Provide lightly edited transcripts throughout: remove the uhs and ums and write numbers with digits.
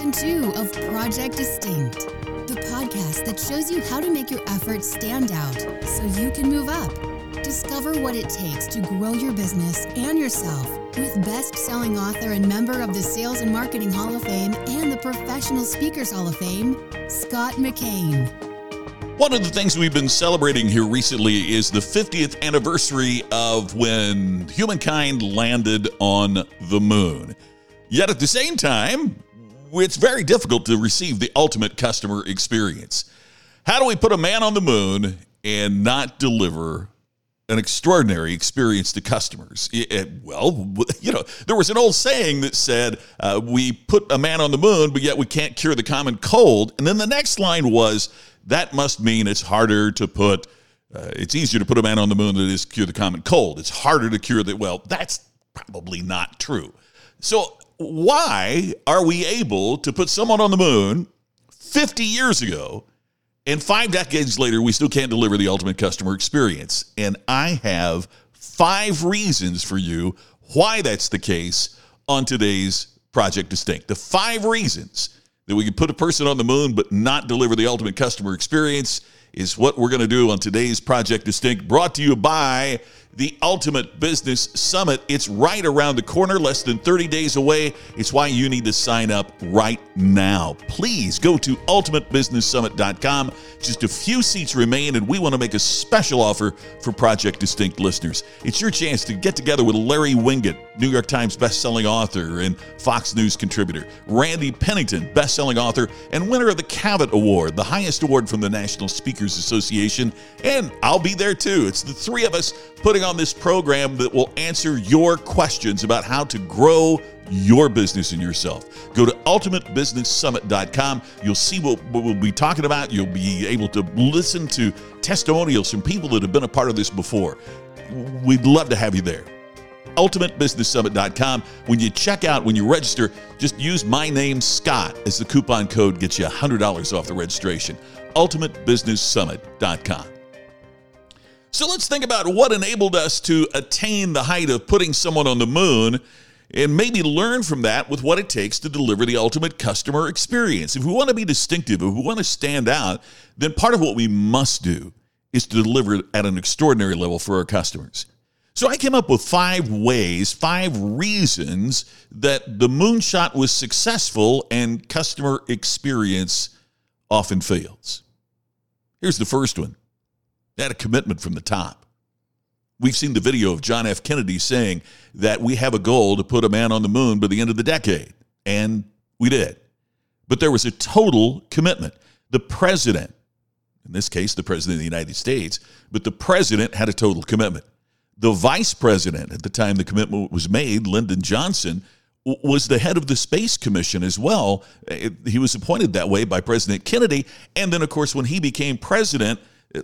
Season 2 of Project Distinct, the podcast that shows you how to make your efforts stand out so you can move up. Discover what it takes to grow your business and yourself with best-selling author and member of the Sales and Marketing Hall of Fame and the Professional Speakers Hall of Fame, Scott McKain. One of the things we've been celebrating here recently is the 50th anniversary of when humankind landed on the moon. Yet at the same time, it's very difficult to receive the ultimate customer experience. How do we put a man on the moon and not deliver an extraordinary experience to customers? Well, there was an old saying that said, we put a man on the moon, but yet we can't cure the common cold. And then the next line was, that must mean it's easier to put a man on the moon than it is to cure the common cold. It's harder to cure well, that's probably not true. So why are we able to put someone on the moon 50 years ago, and 5 decades later, we still can't deliver the ultimate customer experience? And I have 5 reasons for you why that's the case on today's Project Distinct. The 5 reasons that we can put a person on the moon but not deliver the ultimate customer experience is what we're going to do on today's Project Distinct, brought to you by the Ultimate Business Summit. It's right around the corner, less than 30 days away. It's why you need to sign up right now. Please go to ultimatebusinesssummit.com. Just a few seats remain, and we want to make a special offer for Project Distinct listeners. It's your chance to get together with Larry Winget, New York Times bestselling author and Fox News contributor, Randy Pennington, bestselling author and winner of the Cavett Award, the highest award from the National Speakers Association, and I'll be there too. It's the 3 of us putting on this program that will answer your questions about how to grow your business and yourself. Go to ultimatebusinesssummit.com. You'll see what we'll be talking about. You'll be able to listen to testimonials from people that have been a part of this before. We'd love to have you there. ultimatebusinesssummit.com. When you check out, when you register, just use my name, Scott, as the coupon code. Gets you $100 off the registration. ultimatebusinesssummit.com. So let's think about what enabled us to attain the height of putting someone on the moon, and maybe learn from that with what it takes to deliver the ultimate customer experience. If we want to be distinctive, if we want to stand out, then part of what we must do is to deliver at an extraordinary level for our customers. So I came up with 5 ways, 5 reasons that the moonshot was successful and customer experience often fails. Here's the first one. They had a commitment from the top. We've seen the video of John F. Kennedy saying that we have a goal to put a man on the moon by the end of the decade. And we did. But there was a total commitment. The president, in this case, the president of the United States, but the president had a total commitment. The vice president, at the time the commitment was made, Lyndon Johnson, was the head of the Space Commission as well. He was appointed that way by President Kennedy. And then, of course, when he became president,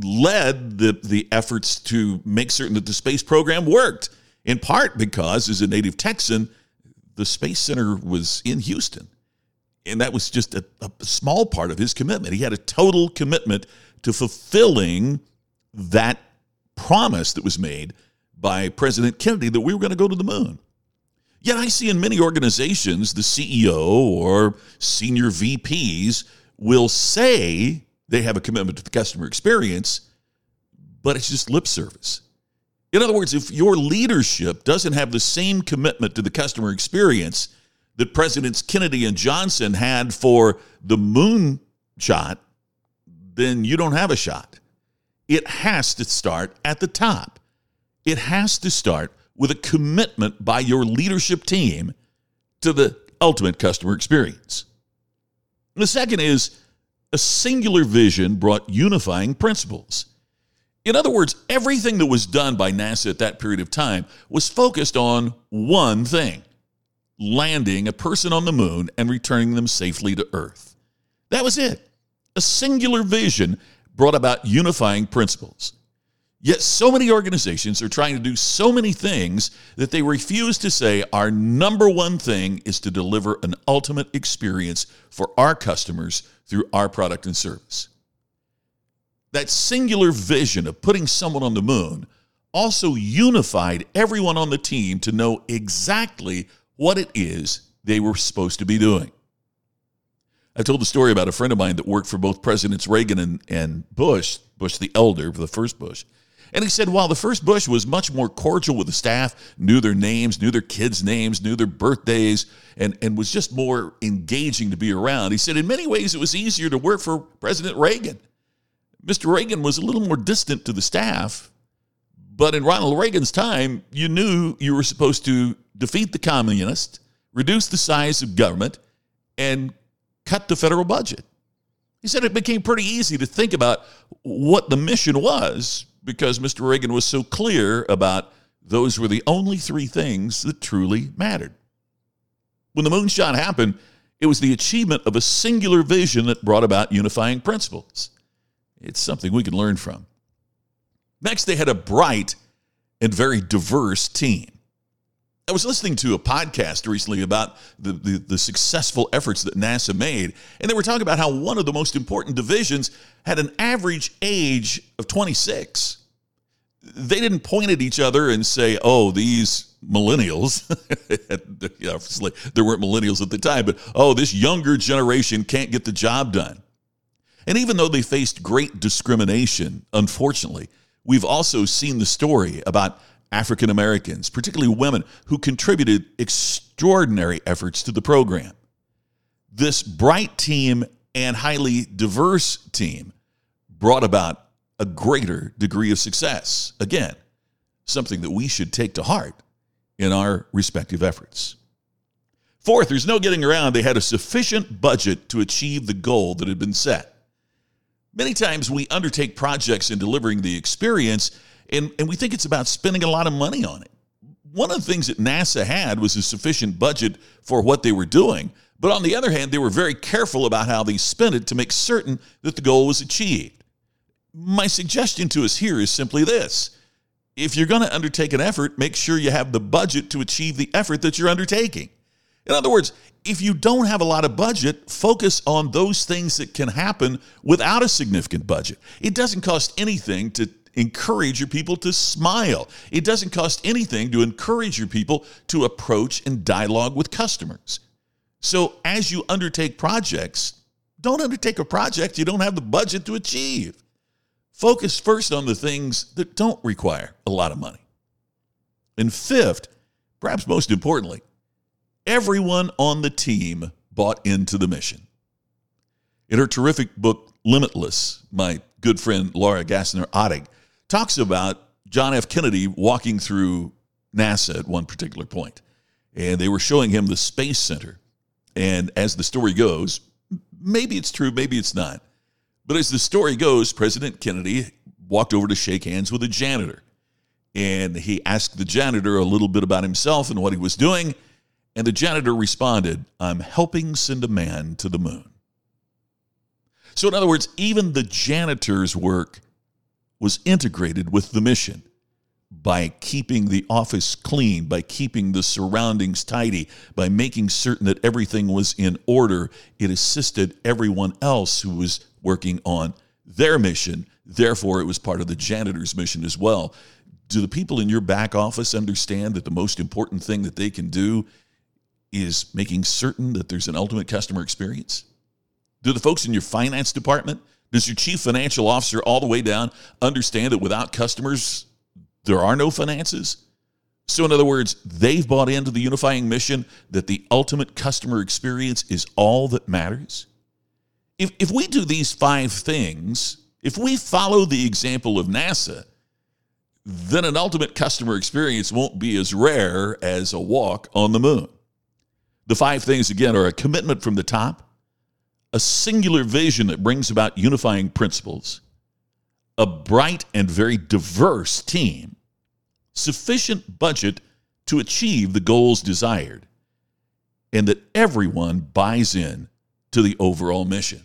led the efforts to make certain that the space program worked, in part because, as a native Texan, the Space Center was in Houston. And that was just a small part of his commitment. He had a total commitment to fulfilling that promise that was made by President Kennedy that we were going to go to the moon. Yet I see in many organizations, the CEO or senior VPs will say they have a commitment to the customer experience, but it's just lip service. In other words, if your leadership doesn't have the same commitment to the customer experience that Presidents Kennedy and Johnson had for the moon shot, then you don't have a shot. It has to start at the top. It has to start with a commitment by your leadership team to the ultimate customer experience. And the second is a singular vision brought unifying principles. In other words, everything that was done by NASA at that period of time was focused on one thing: landing a person on the moon and returning them safely to Earth. That was it. A singular vision brought about unifying principles. Yet so many organizations are trying to do so many things that they refuse to say our number one thing is to deliver an ultimate experience for our customers through our product and service. That singular vision of putting someone on the moon also unified everyone on the team to know exactly what it is they were supposed to be doing. I told the story about a friend of mine that worked for both Presidents Reagan and Bush the elder, the first Bush. And he said, while the first Bush was much more cordial with the staff, knew their names, knew their kids' names, knew their birthdays, and was just more engaging to be around, he said, in many ways, it was easier to work for President Reagan. Mr. Reagan was a little more distant to the staff, but in Ronald Reagan's time, you knew you were supposed to defeat the communists, reduce the size of government, and cut the federal budget. He said it became pretty easy to think about what the mission was because Mr. Reagan was so clear about those were the only three things that truly mattered. When the moonshot happened, it was the achievement of a singular vision that brought about unifying principles. It's something we can learn from. Next, they had a bright and very diverse team. I was listening to a podcast recently about the successful efforts that NASA made, and they were talking about how one of the most important divisions had an average age of 26. They didn't point at each other and say, oh, these millennials, obviously there weren't millennials at the time, but oh, this younger generation can't get the job done. And even though they faced great discrimination, unfortunately, we've also seen the story about African Americans, particularly women, who contributed extraordinary efforts to the program. This bright team and highly diverse team brought about a greater degree of success. Again, something that we should take to heart in our respective efforts. Fourth, there's no getting around. They had a sufficient budget to achieve the goal that had been set. Many times we undertake projects in delivering the experience, and we think it's about spending a lot of money on it. One of the things that NASA had was a sufficient budget for what they were doing. But on the other hand, they were very careful about how they spent it to make certain that the goal was achieved. My suggestion to us here is simply this. If you're going to undertake an effort, make sure you have the budget to achieve the effort that you're undertaking. In other words, if you don't have a lot of budget, focus on those things that can happen without a significant budget. It doesn't cost anything to encourage your people to smile. It doesn't cost anything to encourage your people to approach and dialogue with customers. So as you undertake projects, don't undertake a project you don't have the budget to achieve. Focus first on the things that don't require a lot of money. And fifth, perhaps most importantly, everyone on the team bought into the mission. In her terrific book, Limitless, my good friend Laura Gassner-Ottig talks about John F. Kennedy walking through NASA at one particular point, and they were showing him the Space Center. And as the story goes, maybe it's true, maybe it's not, but as the story goes, President Kennedy walked over to shake hands with a janitor, and he asked the janitor a little bit about himself and what he was doing, and the janitor responded, "I'm helping send a man to the moon." So in other words, even the janitor's work was integrated with the mission by keeping the office clean, by keeping the surroundings tidy, by making certain that everything was in order. It assisted everyone else who was working on their mission. Therefore, it was part of the janitor's mission as well. Do the people in your back office understand that the most important thing that they can do is making certain that there's an ultimate customer experience? Do the folks in your finance department, does your chief financial officer all the way down understand that without customers, there are no finances? So in other words, they've bought into the unifying mission that the ultimate customer experience is all that matters. If we do these 5 things, if we follow the example of NASA, then an ultimate customer experience won't be as rare as a walk on the moon. The 5 things, again, are a commitment from the top, a singular vision that brings about unifying principles, a bright and very diverse team, sufficient budget to achieve the goals desired, and that everyone buys in to the overall mission.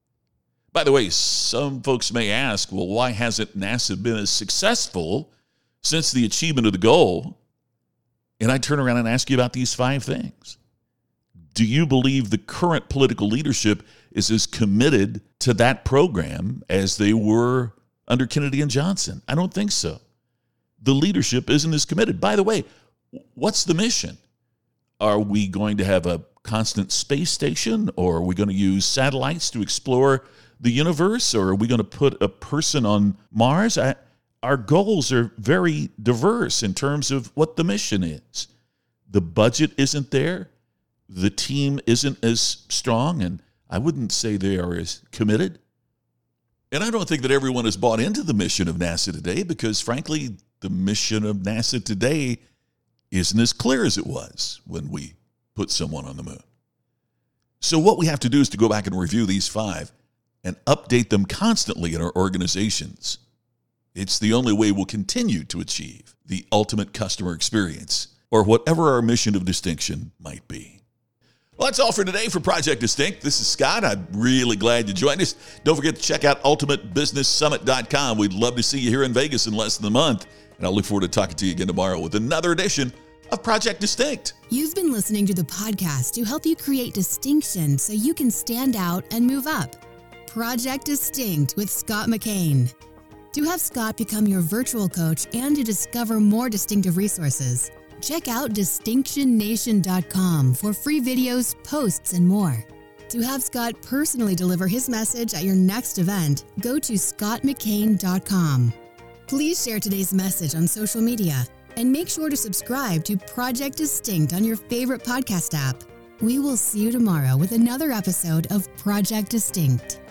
By the way, some folks may ask, well, why hasn't NASA been as successful since the achievement of the goal? And I turn around and ask you about these 5 things. Do you believe the current political leadership is as committed to that program as they were under Kennedy and Johnson? I don't think so. The leadership isn't as committed. By the way, what's the mission? Are we going to have a constant space station, or are we going to use satellites to explore the universe, or are we going to put a person on Mars? Our goals are very diverse in terms of what the mission is. The budget isn't there. The team isn't as strong, and I wouldn't say they are as committed. And I don't think that everyone has bought into the mission of NASA today because, frankly, the mission of NASA today isn't as clear as it was when we put someone on the moon. So what we have to do is to go back and review these 5 and update them constantly in our organizations. It's the only way we'll continue to achieve the ultimate customer experience, or whatever our mission of distinction might be. Well, that's all for today for Project Distinct. This is Scott. I'm really glad you joined us. Don't forget to check out ultimatebusinesssummit.com. We'd love to see you here in Vegas in less than a month. And I'll look forward to talking to you again tomorrow with another edition of Project Distinct. You've been listening to the podcast to help you create distinction so you can stand out and move up. Project Distinct with Scott McKain. To have Scott become your virtual coach and to discover more distinctive resources, check out DistinctionNation.com for free videos, posts, and more. To have Scott personally deliver his message at your next event, go to ScottMcKain.com. Please share today's message on social media and make sure to subscribe to Project Distinct on your favorite podcast app. We will see you tomorrow with another episode of Project Distinct.